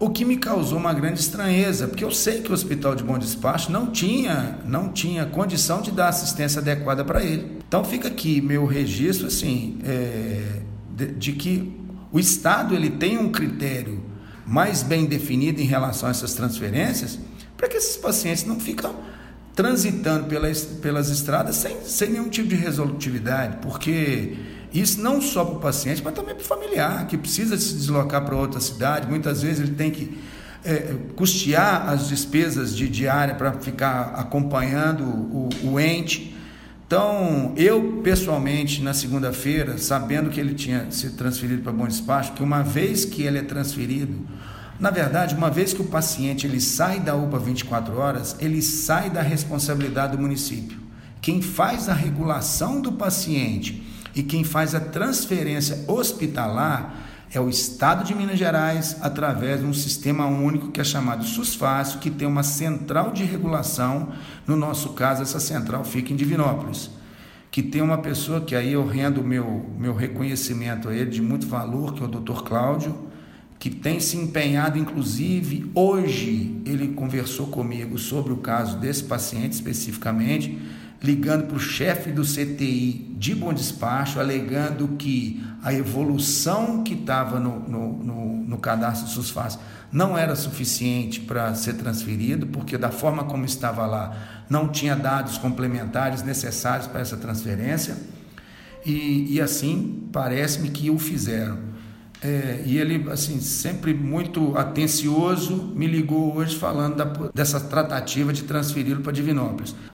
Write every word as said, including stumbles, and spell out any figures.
o que me causou uma grande estranheza, porque eu sei que o Hospital de Bom Despacho não tinha, não tinha condição de dar assistência adequada para ele. Então fica aqui meu registro assim, é, de, de que o Estado ele tem um critério mais bem definido em relação a essas transferências, para que esses pacientes não ficam transitando pelas, pelas estradas sem, sem nenhum tipo de resolutividade, porque isso não só para o paciente, mas também para o familiar, que precisa se deslocar para outra cidade. Muitas vezes ele tem que é, custear as despesas de diária para ficar acompanhando o, o ente. Então, eu pessoalmente, na segunda-feira, sabendo que ele tinha sido transferido para Bom Despacho, que uma vez que ele é transferido, na verdade, uma vez que o paciente ele sai da U P A vinte e quatro horas, ele sai da responsabilidade do município. Quem faz a regulação do paciente e quem faz a transferência hospitalar é o Estado de Minas Gerais, através de um sistema único que é chamado SUSFácil, que tem uma central de regulação. No nosso caso, essa central fica em Divinópolis, que tem uma pessoa que aí eu rendo o meu, meu reconhecimento a ele de muito valor, que é o doutor Cláudio, que tem se empenhado, inclusive, hoje ele conversou comigo sobre o caso desse paciente especificamente, ligando para o chefe do C T I de Bom Despacho, alegando que a evolução que estava no, no, no, no cadastro SUSFácil não era suficiente para ser transferido, porque da forma como estava lá, não tinha dados complementares necessários para essa transferência, e, e assim parece-me que o fizeram. É, e ele, assim, sempre muito atencioso, me ligou hoje falando da, dessa tratativa de transferi-lo para Divinópolis.